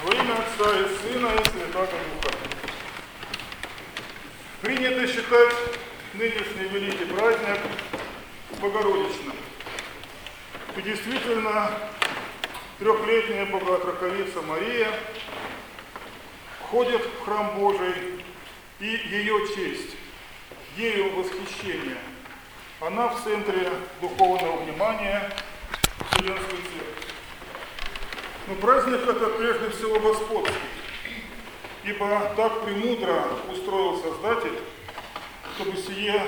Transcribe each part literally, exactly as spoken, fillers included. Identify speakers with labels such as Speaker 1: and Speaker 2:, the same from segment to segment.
Speaker 1: Во имя Отца и Сына и Святого Духа. Принято считать нынешний великий праздник Богородичным. И действительно, трехлетняя Богоотроковица Мария ходит в храм Божий, и ее честь, ею восхищение, она в центре духовного внимания Вселенской Церкви. Но праздник этот прежде всего господский, ибо так премудро устроил Создатель, чтобы сие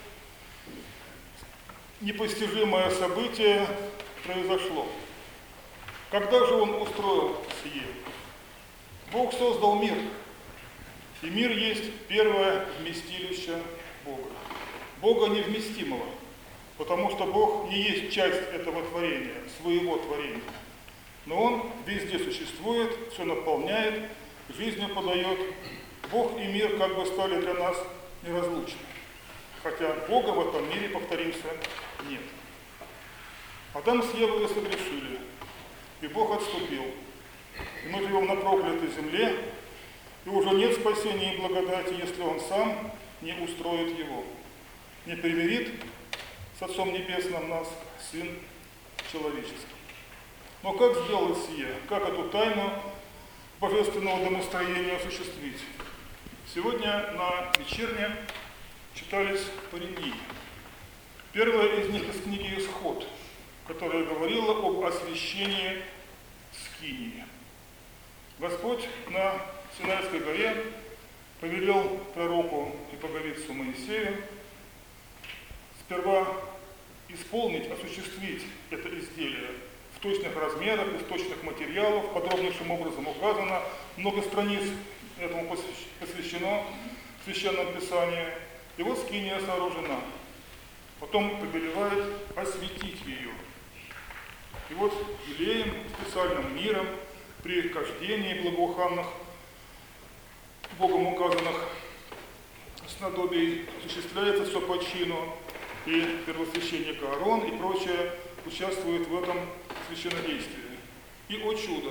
Speaker 1: непостижимое событие произошло. Когда же Он устроил сие? Бог создал мир, и мир есть первое вместилище Бога. Бога невместимого, потому что Бог не есть часть этого творения, своего творения. Но Он везде существует, все наполняет, жизнью подает. Бог и мир как бы стали для нас неразлучны. Хотя Бога в этом мире, повторимся, нет. Адам с Евой согрешили, и Бог отступил. И мы живем на проклятой земле, и уже нет спасения и благодати, если Он сам не устроит его, не примирит с Отцом Небесным нас Сын человеческий. Но как сделать сие? Как эту тайну божественного домостроения осуществить? Сегодня на вечерне читались пареньи. Первая из них из книги «Исход», которая говорила об освящении скинии. Господь на Синайской горе повелел пророку и боговицу Моисею сперва исполнить, осуществить это изделие в точных размерах, из точных материалов, подробнейшим образом указано, много страниц этому посвящено в Священном Писании. И вот скиния сооружена. Потом повелевает осветить ее. И вот елеем, специальным миром, при кождении благоуханных, Богом указанных снадобий осуществляется все по чину, и первосвященник Аарон и прочее участвуют в этом священнодействии. И, о чудо,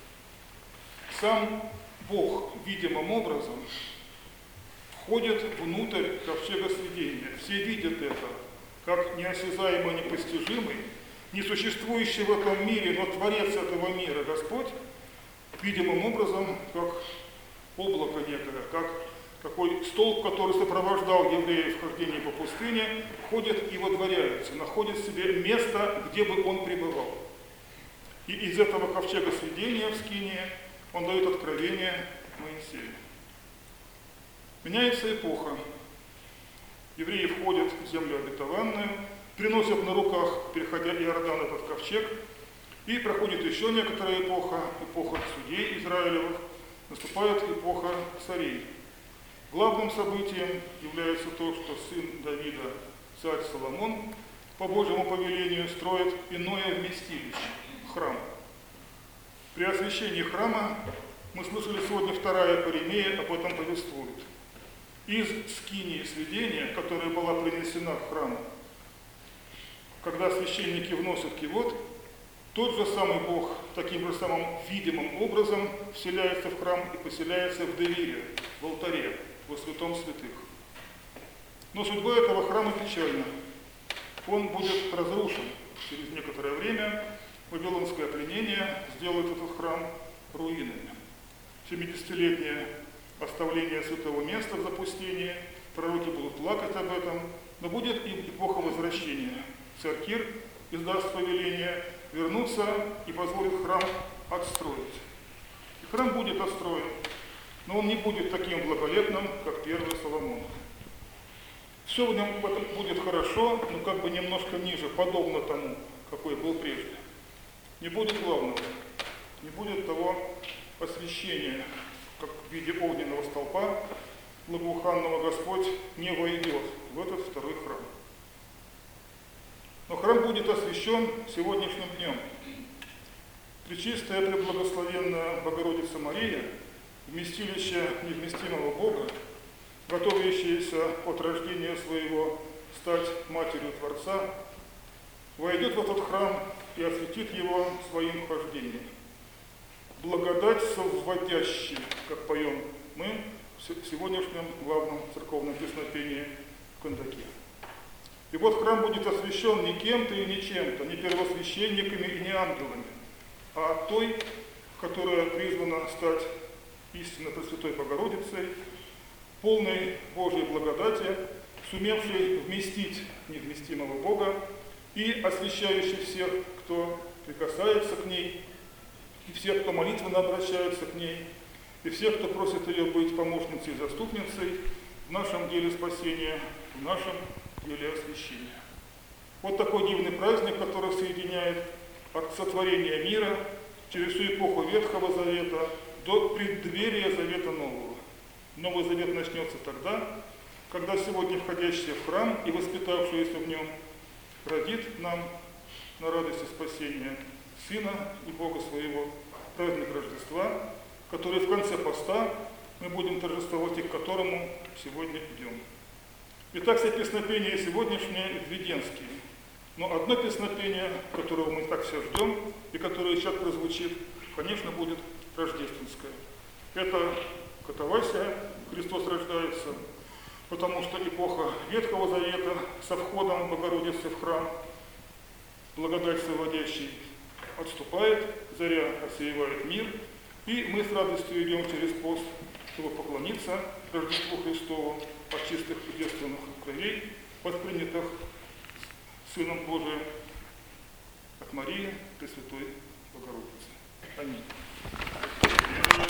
Speaker 1: сам Бог видимым образом входит внутрь ковчега свидетения. Все видят это, как неосязаемо непостижимый, не существующий в этом мире, но Творец этого мира, Господь, видимым образом, как облако некое, как такой столб, который сопровождал евреев в хождении по пустыне, ходит и водворяется, находит себе место, где бы он пребывал. И из этого ковчега свидетения в скинии он дает откровение Моисею. Меняется эпоха. Евреи входят в землю обетованную, приносят на руках, переходя Иордан, этот ковчег, и проходит еще некоторая эпоха, эпоха судей Израилевых, наступает эпоха царей. Главным событием является то, что сын Давида, царь Соломон, по Божьему повелению строит иное вместилище – храм. При освящении храма, мы слышали сегодня, вторая Паремея об этом повествует. Из скинии свидетения, которая была принесена в храм, когда священники вносят кивот, тот же самый Бог таким же самым видимым образом вселяется в храм и поселяется в Девире, в алтаре, во святом святых. Но судьба этого храма печальна. Он будет разрушен через некоторое время. Вавилонское пленение сделает этот храм руинами. семидесятилетнее оставление святого места в запустении, пророки будут плакать об этом, но будет и эпоха возвращения. Царь Кир издаст повеление вернуться и позволит храм отстроить. И храм будет отстроен, но он не будет таким благолепным, как первый Соломон. Все в нем будет хорошо, но как бы немножко ниже, подобно тому, какой был прежде. Не будет главного, не будет того освящения, как в виде огненного столпа благоуханного Господь не войдет в этот второй храм. Но храм будет освящен сегодняшним днем. Пречистая Преблагословенная Богородица Мария, вместилище невместимого Бога, готовящаяся от рождения своего стать Матерью Творца, войдет в этот храм и осветит его своим хождением. Благодать благодать совводящий, как поем мы в сегодняшнем главном церковном песнопении в Кандаке. И вот храм будет освящен не кем-то и не чем-то, не первосвященниками и не ангелами, а той, которая призвана стать истинно Пресвятой Богородицей, полной Божьей благодати, сумевшей вместить невместимого Бога и освящающей всех, кто прикасается к ней, и всех, кто молитвенно обращается к ней, и всех, кто просит ее быть помощницей и заступницей в нашем деле спасения, в нашем деле освящения. Вот такой дивный праздник, который соединяет от сотворения мира через всю эпоху Ветхого Завета до преддверия Завета Нового. Новый Завет начнется тогда, когда сегодня входящие в храм и воспитавшиеся в нем родит нам на радости спасения Сына и Бога своего, праздник Рождества, который в конце поста мы будем торжествовать и к которому сегодня идем. Итак, все песнопения сегодняшние введенские. Но одно песнопение, которого мы так все ждем, и которое сейчас прозвучит, конечно, будет рождественское. Это катавасия, Христос рождается, потому что эпоха Ветхого Завета со входом Богородицы в храм, благодать совводящий, отступает, заря осеивает мир, и мы с радостью идем через пост, чтобы поклониться Рождеству Христову от чистых и девственных кровей, воспринятых Сыном Божиим от Марии, Пресвятой Богородицы. Аминь.